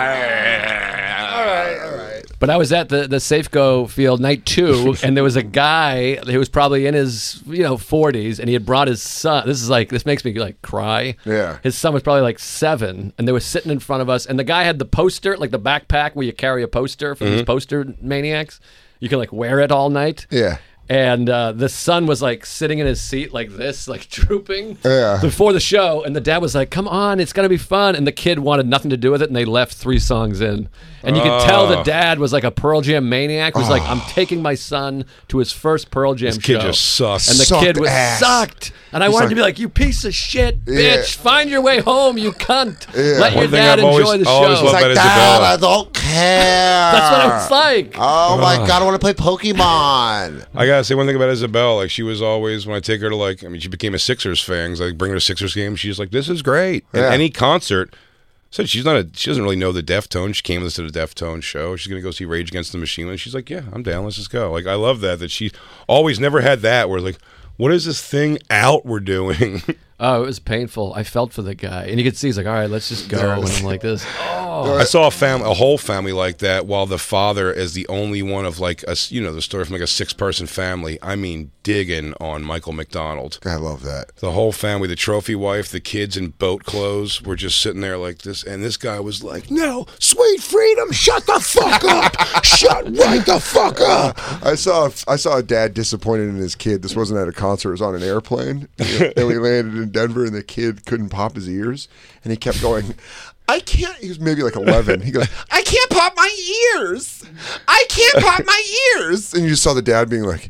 But I was at the, the Safeco field night two, and there was a guy who was probably in his you know forties, and he had brought his son. This is like this makes me like cry. Yeah. His son was probably like seven, and they were sitting in front of us, and the guy had the poster, like the backpack where you carry a poster for these poster maniacs. You can like wear it all night. Yeah. And uh, the son was like sitting in his seat like this, like drooping Yeah. before the show. And the dad was like, come on, it's going to be fun. And the kid wanted nothing to do with it. And they left three songs in. And you could tell the dad was like a Pearl Jam maniac. Was like, I'm taking my son to his first Pearl Jam This kid show. just sucks. And the Sucked kid was ass. sucked. And I He's wanted like- to be like, you piece of shit, Yeah. bitch. Find your way home, you cunt. Yeah. Let your One thing dad I've enjoy always- the always show. loved Like, about Dad, Isabella. I don't care. That's what it was like. Oh, my God, I want to play Pokemon. I gotta say one thing about Isabel. Like she was always when I take her to like I mean she became a Sixers fan. 'Cause I bring her to Sixers games. She's like, this is great. Yeah. At any concert. Said she's not a she doesn't really know the Deftones. She came with us to the Deftones show. She's gonna go see Rage Against the Machine. And she's like, yeah, I'm down. Let's just go. Like I love that that she always never had that where like, what is this thing out we're doing? Oh, it was painful. I felt for the guy. And you could see he's like, all right, let's just go. And I'm like this. Oh. I saw a family, a whole family like that, while the father is the only one of like a, you know, the story from like a six-person family. I mean, digging on Michael McDonald. I love that. The whole family, the trophy wife, the kids in boat clothes, were just sitting there like this, and this guy was like, "No, sweet freedom, shut the fuck up, shut right the fuck up." I saw I saw a dad disappointed in his kid. This wasn't at a concert; it was on an airplane, and we landed in Denver, and the kid couldn't pop his ears, and he kept going. I can't. He was maybe like eleven. He goes, I can't pop my ears. I can't pop my ears. And you just saw the dad being like,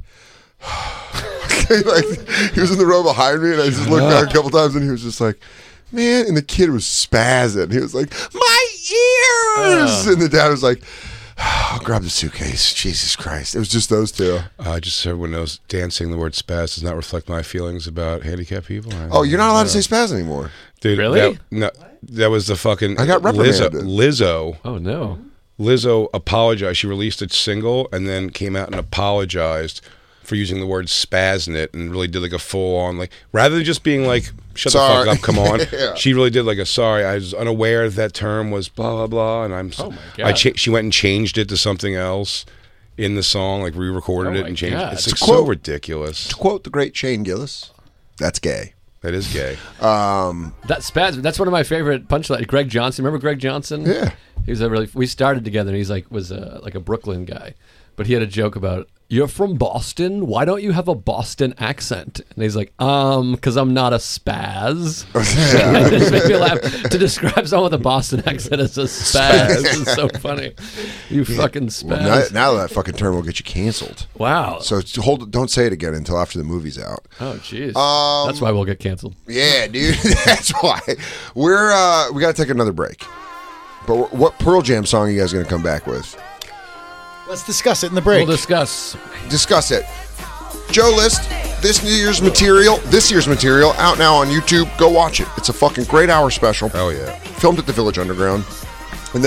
like he was in the row behind me, and I just looked back a couple times, and he was just like, man. And the kid was spazzing. He was like, my ears. And the dad was like, I'll grab the suitcase. Jesus Christ. It was just those two. Uh, just so everyone knows, Dan saying the word spaz does not reflect my feelings about handicapped people. I- Oh, you're not allowed to say spaz anymore. Dude, Really? That, no, that was the fucking. I got Lizzo. reprimanded. Lizzo. Oh, no. Lizzo apologized. She released a single and then came out and apologized for using the word spaz in it and really did like a full on like rather than just being like shut Sorry. the fuck up, come on. Yeah. She really did like a sorry. I was unaware that term was blah blah blah, and I'm. Oh my I God. cha- she went and changed it to something else in the song, like re-recorded Oh it my and changed God. it. It's To like so quote- ridiculous. To quote the great Shane Gillis, that's gay. That is gay. Um, That spaz, that's one of my favorite punchlines. Greg Johnson, remember Greg Johnson? Yeah. He was a really. We started together, and he's like was a, like a Brooklyn guy, but he had a joke about you're from Boston. Why don't you have a Boston accent? And he's like, um, because I'm not a spaz. It just made me laugh. To describe someone with a Boston accent as a spaz is so funny. You fucking spaz. now, now that fucking term will get you canceled. Wow. So it's- hold, don't say it again until after the movie's out. oh, jeez. Um, That's why we'll get canceled. Yeah, dude. That's why we're uh, we got to take another break. But what Pearl Jam song are you guys going to come back with? Let's discuss it in the break. We'll discuss. Discuss it. Joe List, this New Year's material, this year's material, out now on YouTube. Go watch it. It's a fucking great hour special. Oh yeah. Filmed at the Village Underground. And then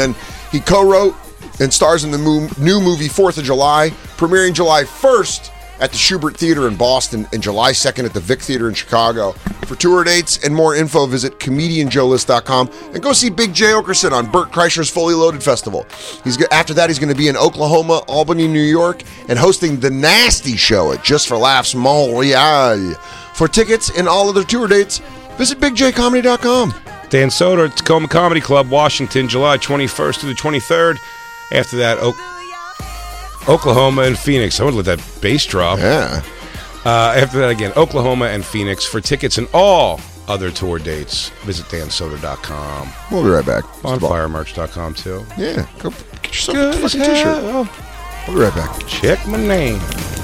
He co-wrote and stars in the mo- new movie fourth of July, premiering July first at the Schubert Theater in Boston and July second at the Vic Theater in Chicago. For tour dates and more info, visit comedian joe list dot com and go see Big Jay Okerson on Burt Kreischer's Fully Loaded Festival. He's go- After that, he's going to be in Oklahoma, Albany, New York, and hosting The Nasty Show at Just for Laughs Montreal. For tickets and all other tour dates, visit big j comedy dot com. Dan Soder at Tacoma Comedy Club, Washington, July twenty-first through the twenty-third. After that, o- Oklahoma and Phoenix. I would let that bass drop. Yeah. Uh, after that, again, Oklahoma and Phoenix. For tickets and all other tour dates, visit dan soder dot com. We'll be right back. bonfire merch dot com, too. Yeah. Go get yourself Good a as fucking t-shirt. hell. We'll be right back. Check my name.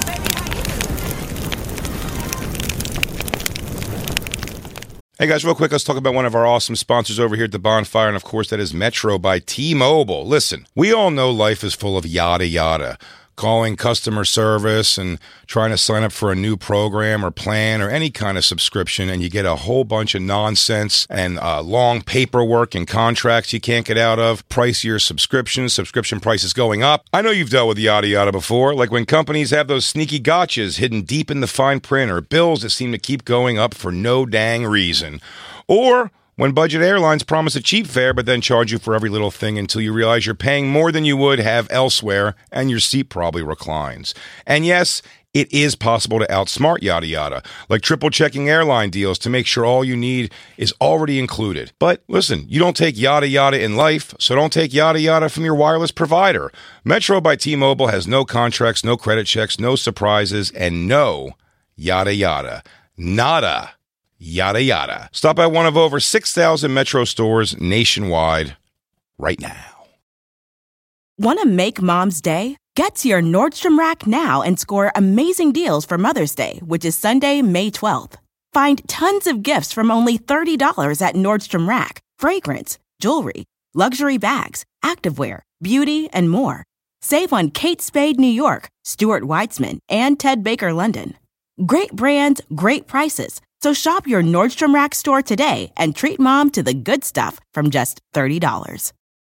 Hey guys, real quick, let's talk about one of our awesome sponsors over here at the Bonfire, and of course that is Metro by T-Mobile. Listen, we all know life is full of yada yada. Calling customer service and trying to sign up for a new program or plan or any kind of subscription, and you get a whole bunch of nonsense and uh, long paperwork and contracts you can't get out of, pricier subscriptions, subscription prices going up. I know you've dealt with yada yada before, like when companies have those sneaky gotchas hidden deep in the fine print or bills that seem to keep going up for no dang reason. Or when budget airlines promise a cheap fare but then charge you for every little thing until you realize you're paying more than you would have elsewhere and your seat probably reclines. And yes, it is possible to outsmart yada yada, like triple checking airline deals to make sure all you need is already included. But listen, you don't take yada yada in life, so don't take yada yada from your wireless provider. Metro by T-Mobile has no contracts, no credit checks, no surprises, and no yada yada. Nada. Yada yada. Stop by one of over six thousand Metro stores nationwide right now. Want to make Mom's Day? Get to your Nordstrom Rack now and score amazing deals for Mother's Day, which is Sunday, May twelfth. Find tons of gifts from only thirty dollars at Nordstrom Rack. Fragrance, jewelry, luxury bags, activewear, beauty, and more. Save on Kate Spade New York, Stuart Weitzman, and Ted Baker London. Great brands, great prices. So shop your Nordstrom Rack store today and treat Mom to the good stuff from just thirty dollars.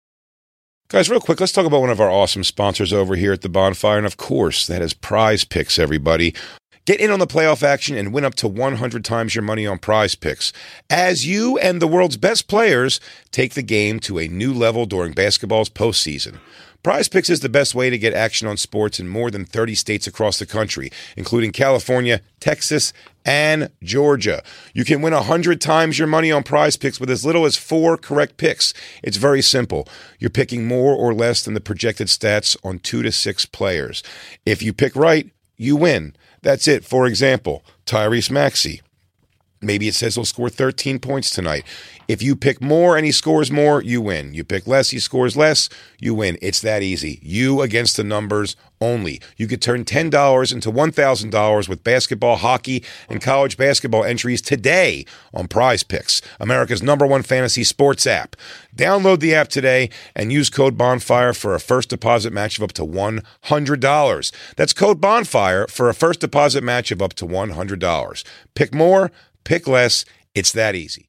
Guys, real quick, let's talk about one of our awesome sponsors over here at the Bonfire, and of course, that is Prize Picks, everybody. Get in on the playoff action and win up to one hundred times your money on Prize Picks, as you and the world's best players take the game to a new level during basketball's postseason. Prize Picks is the best way to get action on sports in more than thirty states across the country, including California, Texas, and Georgia. You can win one hundred times your money on Prize Picks with as little as four correct picks. It's very simple. You're picking more or less than the projected stats on two to six players. If you pick right, you win. That's it. For example, Tyrese Maxey. Maybe it says he'll score thirteen points tonight. If you pick more and he scores more, you win. You pick less, he scores less, you win. It's that easy. You against the numbers only. You could turn ten dollars into one thousand dollars with basketball, hockey, and college basketball entries today on Prize Picks, America's number one fantasy sports app. Download the app today and use code BONFIRE for a first deposit match of up to one hundred dollars. That's code BONFIRE for a first deposit match of up to one hundred dollars. Pick more, pick less. It's that easy.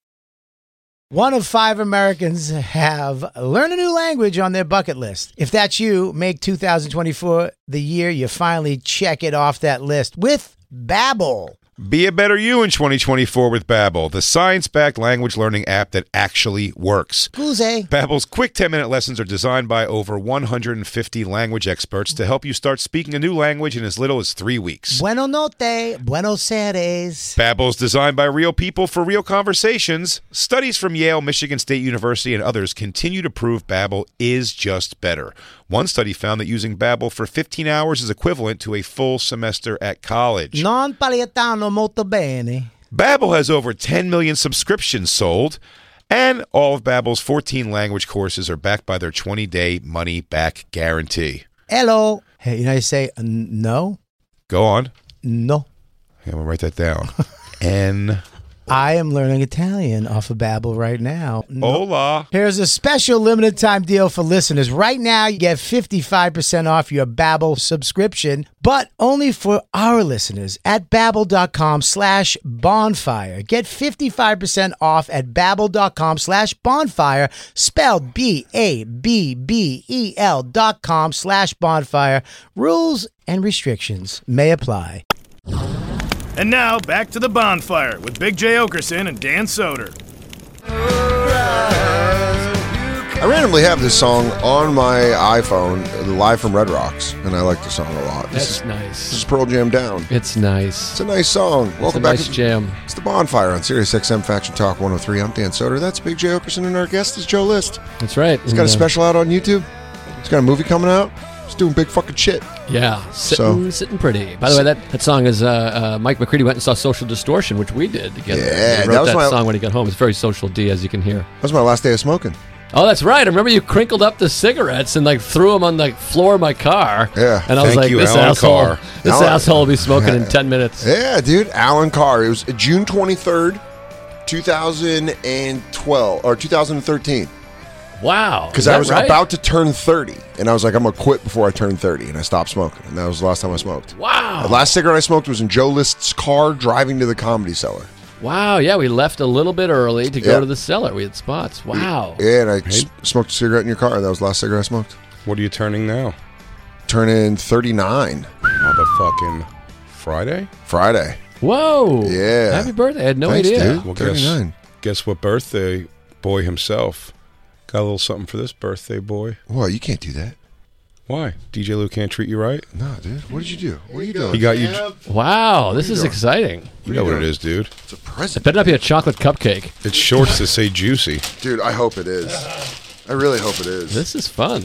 One of five Americans have learn a new language on their bucket list. If that's you, make two thousand twenty-four the year you finally check it off that list with Babbel. Be a better you in twenty twenty-four with Babbel, the science-backed language learning app that actually works. Goose. Babbel's quick ten-minute lessons are designed by over one hundred fifty language experts to help you start speaking a new language in as little as three weeks. Bueno notte, buenos aires. Babbel's designed by real people for real conversations. Studies from Yale, Michigan State University, and others continue to prove Babbel is just better. One study found that using Babbel for fifteen hours is equivalent to a full semester at college. Non paletano molto bene. Babbel has over ten million subscriptions sold, and all of Babbel's fourteen language courses are backed by their twenty-day money-back guarantee. Hello. Hey, you know how you say uh, no? Go on. No. Yeah, we'll write that down. N I am learning Italian off of Babbel right now. Hola. Here's a special limited time deal for listeners. Right now, you get fifty-five percent off your Babbel subscription, but only for our listeners at babbel.com slash bonfire. Get fifty-five percent off at babbel.com slash bonfire, spelled B A B B E L dot com slash bonfire. Rules and restrictions may apply. And now, back to the bonfire with Big J. Okerson and Dan Soder. I randomly have this song on my iPhone, live from Red Rocks, and I like the song a lot. That's this is, nice. This is Pearl Jam Down. It's nice. It's a nice song. It's Welcome a back nice to jam. It's the Bonfire on Sirius X M Faction Talk one oh three. I'm Dan Soder. That's Big J. Okerson, and our guest is Joe List. That's right. He's got a special out on YouTube. He's got a movie coming out. He's doing big fucking shit. Yeah, sitting, So- sitting pretty. By the way, that, that song is uh, uh, Mike McCready went and saw Social Distortion, which we did together. Yeah, he wrote that was that my- song when he got home. It's very Social D, as you can hear. That was my last day of smoking. Oh, that's right. I remember you crinkled up the cigarettes and like threw them on the floor of my car. Yeah. and I was Thank like, you, this Alan asshole, Carr. this Alan- asshole will be smoking in ten minutes. Yeah, dude. Alan Carr. It was June twenty-third, two thousand twelve, or two thousand thirteen. Wow, Because is I that was right? about to turn thirty, and I was like, I'm going to quit before I turn thirty, and I stopped smoking. And that was the last time I smoked. Wow, The last cigarette I smoked was in Joe List's car driving to the Comedy Cellar. wow. Yeah, we left a little bit early to go Yeah. to the cellar. We had spots. Wow. Yeah, and I s- smoked a cigarette in your car. That was the last cigarette I smoked. What are you turning now? Turning thirty-nine Motherfucking Friday? Friday. Whoa. Yeah. Happy birthday. I had no Thanks, idea. dude. Well, guess, thirty-nine. guess what birthday boy himself got a little something for this birthday boy. Well, you can't do that. Why? D J Lou can't treat you right? No, dude. What did you do? What are you doing? He got you. Wow, this is exciting. You know what it is, dude. It's a It present. better not be a chocolate cupcake. It's shorts that say juicy. Dude, I hope it is. I really hope it is. This is fun.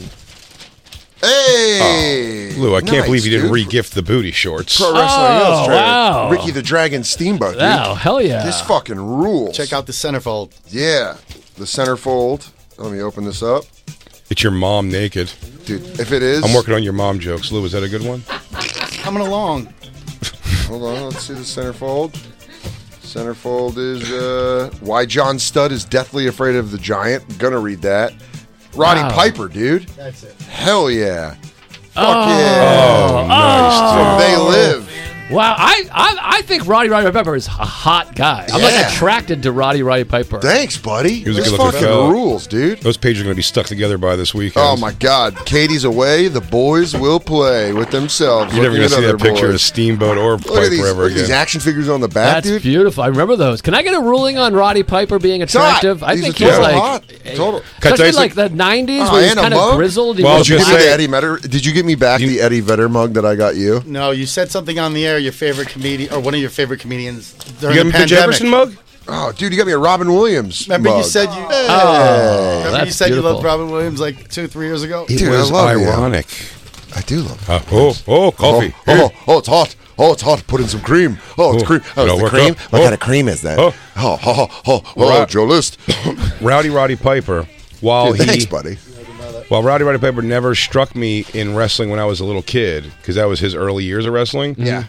Hey! Lou, I can't Nice, believe you didn't dude. re-gift the booty shorts. Pro Wrestling Oh, Illustrated. wow. Ricky the Dragon Steamboat, dude. Wow, hell yeah. This fucking rules. Check out the centerfold. Yeah. The centerfold. Let me open this up. It's your mom naked. Dude, if it is... I'm working on your mom jokes. Lou, is that a good one? Coming along. Hold on, let's see the centerfold. Centerfold is uh, Why John Studd is Deathly Afraid of the Giant. Gonna read that. Roddy Wow. Piper, dude. That's it. Hell yeah. Fuck Oh. yeah. Oh, nice, From dude. They Live. Wow, I, I I think Roddy Roddy Piper is a hot guy. I'm like Yeah. attracted to Roddy Roddy Piper. Thanks, buddy. was a This good-looking fucking fella. rules, dude. Those pages are going to be stuck together by this weekend. Oh my God, Katie's away. The boys will play with themselves. You're never looking going to see at that other picture of boys. Steamboat or Look at Piper these, ever look at these again. action figures on the back, That's dude. beautiful. I remember those. Can I get a ruling on Roddy Piper being It's hot. attractive? I He's think a he's total like, hot. Total. Can I tell especially you like something? the nineties Oh, where he's and a kind of mug? grizzled. He Well, was Did you just get me say- the Eddie Vedder? Did you get me back the Eddie Vedder mug that I got you? No, you said something on the air. Your favorite comedian, or one of your favorite comedians during You got the me the pandemic. Jefferson mug? Oh, dude, you got me a Robin Williams. Remember mug. you said you. Oh, remember that's you said beautiful. you loved Robin Williams like two, three years ago. It Dude, I was love you. ironic. I do love. Uh, oh, oh, coffee. Oh, oh, oh, it's hot. Oh, it's hot. Put in some cream. Oh, it's Oh, cream. Oh, it'll it's the work cream. up. What Oh. kind of cream is that? Oh. Oh, oh, oh, oh, oh, Right. Joe List. Rowdy Roddy Piper, while Dude, he, thanks, buddy. while Rowdy Roddy Piper never struck me in wrestling when I was a little kid, because that was his early years of wrestling. Yeah.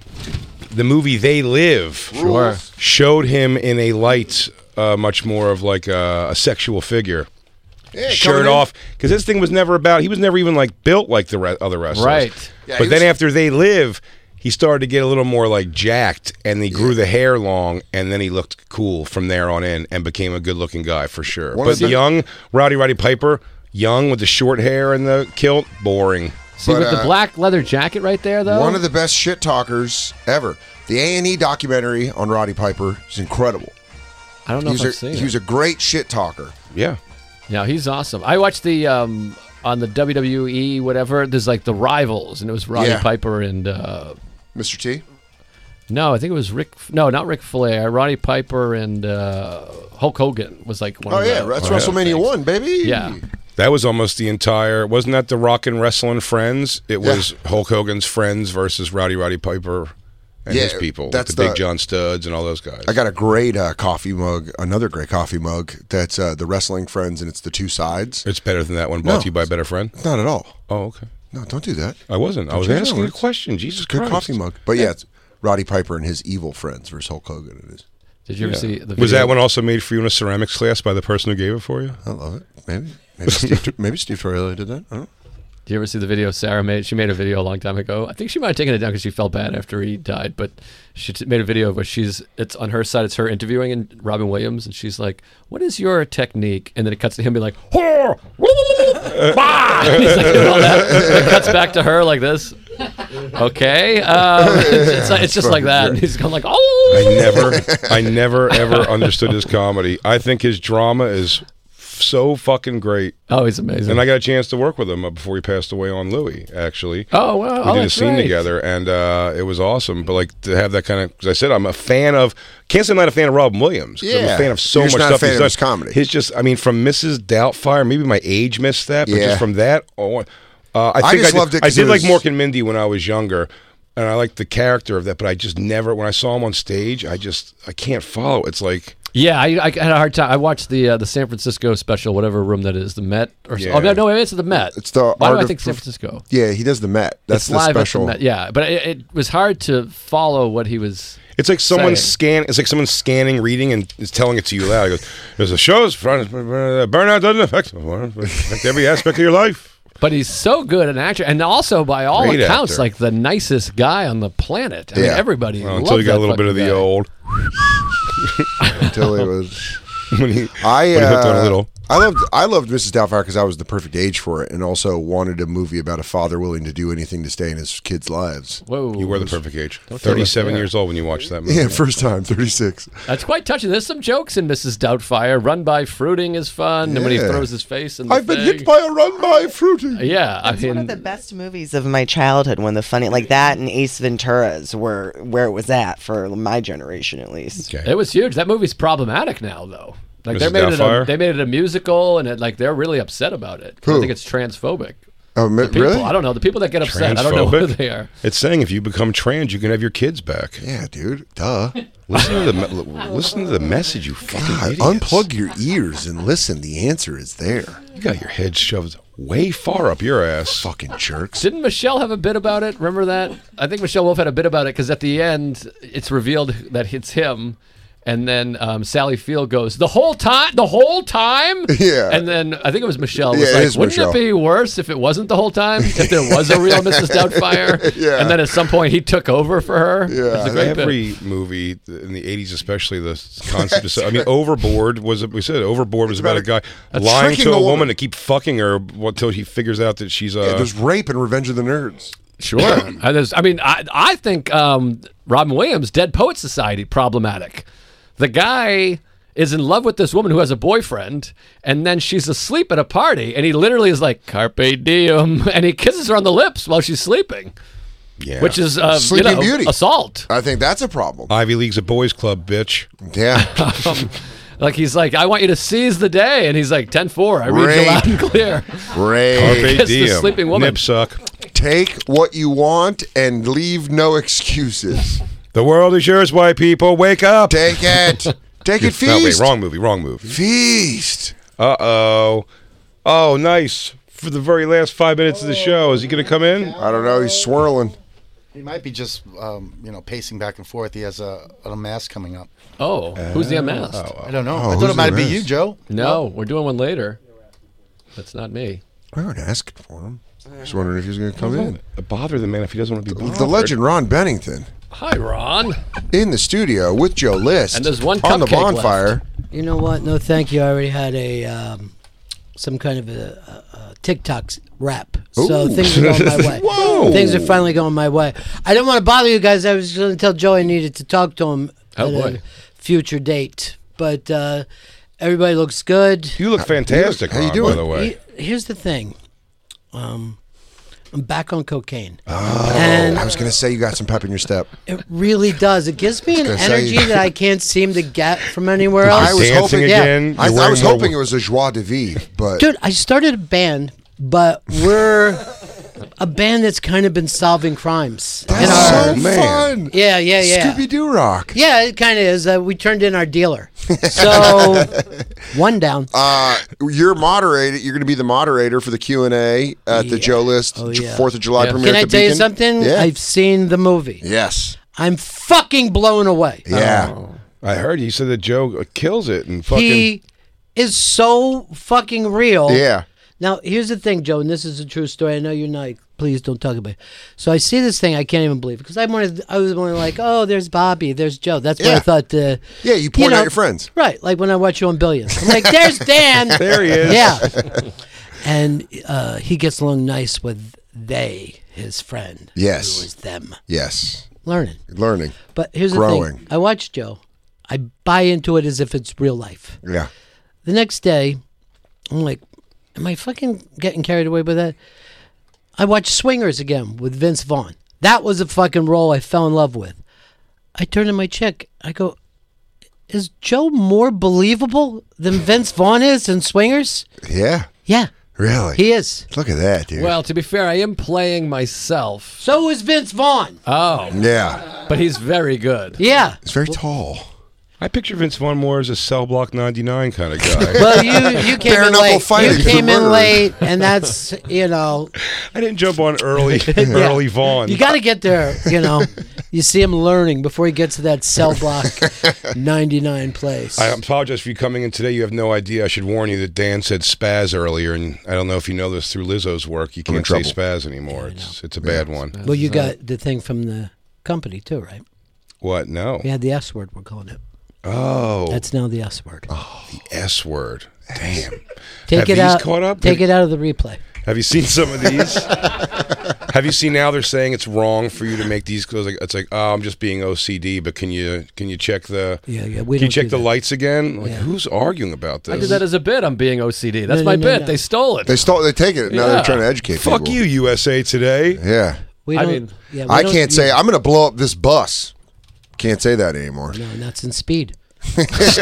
The movie They Live Sure. showed him in a light, uh, much more of like a, a sexual figure. Yeah, Shirt coming in. off, because this thing was never about. He was never even like built like the re- other wrestlers, Right. Yeah, but he then was- after They Live, he started to get a little more like jacked, and he grew the hair long, and then he looked cool from there on in, and became a good-looking guy for sure. One but of the- young Rowdy Roddy Piper, young with the short hair and the kilt, boring. See, But, with the uh, black leather jacket right there, though. One of the best shit talkers ever. The A and E documentary on Roddy Piper is incredible. I don't know He if was, I've a, seen he it. was a great shit talker. Yeah. Yeah, he's awesome. I watched the um, on the W W E whatever. There's like the Rivals, and it was Roddy Yeah. Piper and uh, Mister T? no, I think it was Rick. No, not Ric Flair. Roddy Piper and uh, Hulk Hogan was like one. Oh, of yeah. the, That's Oh, yeah. WrestleMania one, baby. Yeah. That was almost the entire. Wasn't that the Rock and Wrestling Friends? It was Hulk Hogan's friends versus Rowdy Roddy Piper and Yeah, his people. that's with the Big the- John Studs and all those guys. I got a great uh, coffee mug, another great coffee mug that's uh, the Wrestling Friends, and it's the two sides. It's better than that one. Brought No. to you by Better Friend. Not at all. Oh, okay. No, don't do that. I wasn't. I Don't was you asking know, a it's- question. Jesus It's a good Christ. coffee mug. But yeah, it's Roddy Piper and his evil friends versus Hulk Hogan. It is. Did you ever Yeah. see the video? Was that one also made for you in a ceramics class by the person who gave it for you? I love it. Maybe. Maybe Steve, maybe Steve Torelli did that. I don't know. Did you ever see the video Sarah made? She made a video a long time ago. I think she might have taken it down because she felt bad after he died. But she t- made a video where she's, it's on her side, it's her interviewing and Robin Williams, and she's like, "What is your technique?" And then it cuts to him being like, "Whore!" And he's like doing all that. And it cuts back to her like this. Okay, um, it's, it's, it's just like that. And he's going like, "Oh!" I never, I never ever understood his comedy. I think his drama is so fucking great. Oh, he's amazing. And I got a chance to work with him uh, before he passed away on Louis, actually. Oh, wow. We Oh, did a that's scene right. together, and uh, it was awesome. But, like, to have that kind of... Because I said I'm a fan of... Can't say I'm not a fan of Robin Williams. 'Cause I'm Yeah. a fan of so You're much just not a stuff fan he's of done. his comedy. His just... I mean, from Missus Doubtfire, maybe my age missed that, but Yeah. just from that... Oh, uh, I I think just I did, loved it I 'cause did it like was- Mork and Mindy when I was younger, and I liked the character of that, but I just never... When I saw him on stage, I just... I can't follow. It's like... Yeah, I, I had a hard time. I watched the uh, the San Francisco special, whatever room that is, the Met or Yeah. so. Oh, no, no, it's the Met. It's the Why art do I of think San perf- Francisco? Yeah, he does the Met. That's It's the live special. at the Met. Yeah, but it, it was hard to follow what he was. It's like someone saying. scan. It's like someone scanning, reading, and is telling it to you loud. He goes, "There's a show's front. Burnout doesn't affect, affect every aspect of your life." But he's so good an actor, and also by all Great accounts, actor. like the nicest guy on the planet. I mean, Yeah. everybody. Well, loved until you got that a little bit of fucking the guy. old Until it was. when he I when he hooked on a uh, little. I loved I loved Missus Doubtfire because I was the perfect age for it, and also wanted a movie about a father willing to do anything to stay in his kids' lives. Whoa, You were the perfect age. tell us Thirty-seven there. years old when you watched that movie. Yeah, first time, thirty-six. That's quite touching. There's some jokes in Missus Doubtfire. Run by fruiting is fun, and when he Yeah. throws his face in the I've been thing. hit by a run by fruity. Yeah, I It's mean, one of the best movies of my childhood. When the funny like that and Ace Ventura's were where it was at for my generation at least. Okay. it was huge. That movie's problematic now, though. Like they Missus made it, a, Doubtfire? they made it a musical, and it, like they're really upset about it. 'Cause I Who? think it's transphobic. Oh, mi- People, really? I don't know. The people that get upset, I don't know who Transphobic? they are. It's saying if you become trans, you can have your kids back. Yeah, dude. Duh. Listen to the me- listen to the message, you fucking God, idiots. unplug your ears and listen. The answer is there. You got your head shoved way far up your ass. Fucking jerks. Didn't Michelle have a bit about it? Remember that? I think Michelle Wolf had a bit about it because at the end, it's revealed that it's him. And then um, Sally Field goes, the whole time? The whole time? Yeah. And then I think it was Michelle. Was Yeah, it like, is wouldn't Michelle. it be worse if it wasn't the whole time? If there was a real Missus Doubtfire? Yeah. And then at some point he took over for her? Yeah. It's a great bit. Every movie in the eighties, especially the concept of, I mean, Overboard was, we said, Overboard was about, about a guy a- lying tricking to a a woman. woman to keep fucking her until he figures out that she's uh, Yeah, there's rape and Revenge of the Nerds. Sure. And there's- I mean, I, I think um, Robin Williams, Dead Poet Society, problematic. The guy is in love with this woman who has a boyfriend, and then she's asleep at a party, and he literally is like, carpe diem, and he kisses her on the lips while she's sleeping, yeah. which is uh, you Sleeping know, Beauty. assault. I think that's a problem. Ivy League's a boys' club, bitch. Yeah. Um, like he's like, I want you to seize the day, and he's like, ten four, I read Rape. you loud and clear. Rape. Carpe Kiss the diem. sleeping woman. Nip suck. Take what you want and leave no excuses. The world is yours, white people. Wake up. Take it. Take it, No, wait, feast. wrong movie, wrong movie. Feast. Uh-oh. Oh, nice. For the very last five minutes of the show. Is he going to come in? I don't know. He's swirling. He might be just, um, you know, pacing back and forth. He has a, a mask coming up. Oh, who's the unmasked? I don't know. Oh, I thought who's it might the be mask? you, Joe. No, we're doing one later. That's not me. I would ask for him. Just wondering if he's going to come in. Bother the man if he doesn't want to be bothered. The legend Ron Bennington Hi, Ron. in the studio with Joe List. And there's one on the cupcake bonfire. You know what? No, thank you. I already had a um, some kind of a, a, a TikTok rap, so Ooh. things are going my way. Whoa. Things are finally going my way. I didn't want to bother you guys. I was going to tell Joe I needed to talk to him Oh, at boy. a future date, but uh, everybody looks good. You look fantastic, How you Ron, doing? by the way. He- Here's the thing. Um, I'm back on cocaine. Oh, And I was going to say you got some pep in your step. it really does. It gives me an gonna say- energy that I can't seem to get from anywhere else. I was Dancing hoping, Yeah. again. I, You're I wearing was more- hoping it was a joie de vivre, but Dude, I started a band, but we're a band that's kind of been solving crimes. in that's our- so Oh, man. fun. yeah, yeah, yeah. Scooby Doo rock. Yeah, it kind of is. Uh, we turned in our dealer. So, one down. Uh, you're moderator. You're going to be the moderator for the Q and A at the Yeah. Joe List Oh, yeah. Fourth of July Yeah. premiere. Can I at the tell you Beacon. something? Yeah. I've seen the movie. yes. I'm fucking blown away. Yeah. Oh. I heard you said that Joe kills it and fucking. He is so fucking real. Yeah. Now, here's the thing, Joe, and this is a true story. I know you're not. Please don't talk about it. So I see this thing. I can't even believe it because I wanted. I was more like, oh, there's Bobby, there's Joe. That's what Yeah. I thought. Uh, Yeah, you point know, out your friends. right? Like when I watch you on Billions, I'm like, there's Dan. There he is. Yeah, and uh, he gets along nice with they, his friend. Yes. who is them Yes. learning. Learning. But here's the Growing. thing. I watch Joe. I buy into it as if it's real life. Yeah. The next day, I'm like, am I fucking getting carried away by that? I watched Swingers again with Vince Vaughn. That was a fucking role I fell in love with. I turn to my chick. I go, is Joe more believable than Vince Vaughn is in Swingers? Yeah. Yeah, Really? he is. Look at that, dude. Well, to be fair, I am playing myself. So is Vince Vaughn. Oh. Yeah. But he's very good. Yeah. He's very tall. I picture Vince Vaughn more as a Cell Block ninety-nine kind of guy. Well, you you came Bare in knuckle late. fighting You for came in murder. late, and that's you know I didn't jump on early, early Vaughn. you got to get there. You know, you see him learning before he gets to that cell block ninety-nine place. I apologize for you coming in today. You have no idea. I should warn you that Dan said spaz earlier, and I don't know if you know this through Lizzo's work. You I'm in can't say trouble. spaz anymore. It's it's a bad one. Well, you got the thing from the company too, right? What? No. We had the S word. We're calling it. Oh, That's now the S word. the S word. Damn. Take Have it these out. caught up? Take Have- it out of the replay. Have you seen some of these? Have you seen now they're saying it's wrong for you to make these clothes? Like, it's like, oh, I'm just being O C D, but can you can you check the Yeah, yeah. We can you don't check do the that. lights again? Like, Yeah. who's arguing about this? I did that as a bit. I'm being O C D. That's No, my no, no, bit. no. They stole it. They stole. They take it. Now Yeah. they're trying to educate Fuck people. you, U S A Today. Yeah. We I don't, mean, yeah, we I don't can't use- say I'm going to blow up this bus. Can't say that anymore. No, and that's in speed. You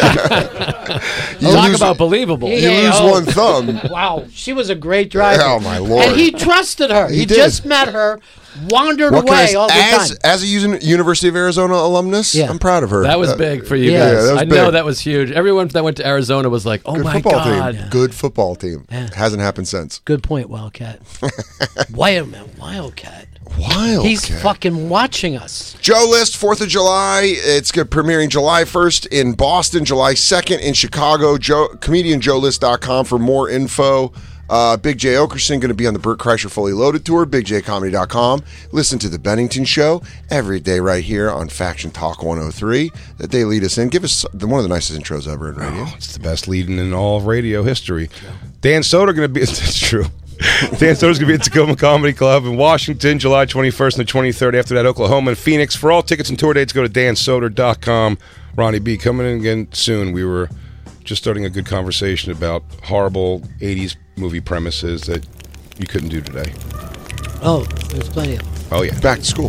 Talk lose, about believable. you Yeah, lose oh. one thumb. Wow, she was a great driver. Oh, my Lord. And he trusted her. He, He did. just met her, wandered What can I away s- all the as time. as a Uni- University of Arizona alumnus, Yeah. I'm proud of her. That was Uh, big for you Yeah. guys. Yeah, that was I know big. that was huge. Everyone that went to Arizona was like, "Oh Good my football god!" team. Good football team. Yeah. Hasn't happened since. Good point, Wildcat. Wildcat. Wildcat. Wild. He's fucking watching us. Joe List, fourth of July. It's good, premiering July first in Boston, July second in Chicago. Joe, comedian joe list dot com for more info. Uh, Big J Okerson going to be on the Burt Kreischer Fully Loaded Tour, big j comedy dot com. Listen to The Bennington Show every day right here on Faction Talk one oh three that they lead us in. Give us the, one of the nicest intros ever in radio. Oh, it's the best leading in all of radio history. Dan Soder going to be. That's true. Dan Soder's going to be at Tacoma Comedy Club in Washington, July twenty-first and the twenty-third. After that, Oklahoma and Phoenix. For all tickets and tour dates, go to dan soder dot com. Ronnie B. coming in again soon. We were just starting a good conversation about horrible eighties movie premises that you couldn't do today. Oh, there's plenty of them. Oh, yeah. Back to school.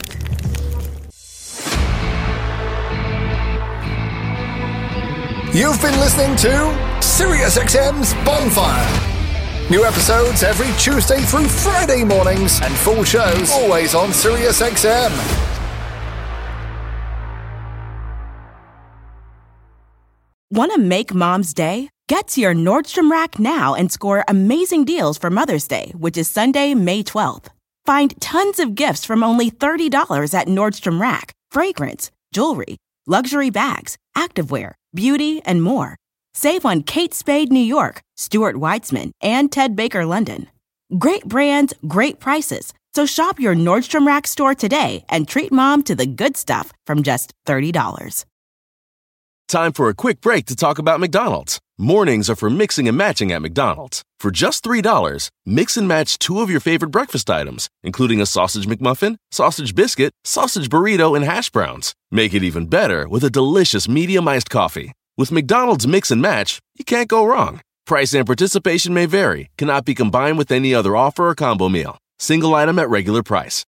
You've been listening to SiriusXM's Bonfire. New episodes every Tuesday through Friday mornings and full shows always on SiriusXM. Want to make Mom's Day? Get to your Nordstrom Rack now and score amazing deals for Mother's Day, which is Sunday, May twelfth. Find tons of gifts from only thirty dollars at Nordstrom Rack. Fragrance, jewelry, luxury bags, activewear, beauty, and more. Save on Kate Spade New York, Stuart Weitzman, and Ted Baker London. Great brands, great prices. So shop your Nordstrom Rack store today and treat Mom to the good stuff from just thirty dollars. Time for a quick break to talk about McDonald's. Mornings are for mixing and matching at McDonald's. For just three dollars, mix and match two of your favorite breakfast items, including a sausage McMuffin, sausage biscuit, sausage burrito, and hash browns. Make it even better with a delicious medium iced coffee. With McDonald's Mix and Match, you can't go wrong. Price and participation may vary, cannot be combined with any other offer or combo meal. Single item at regular price.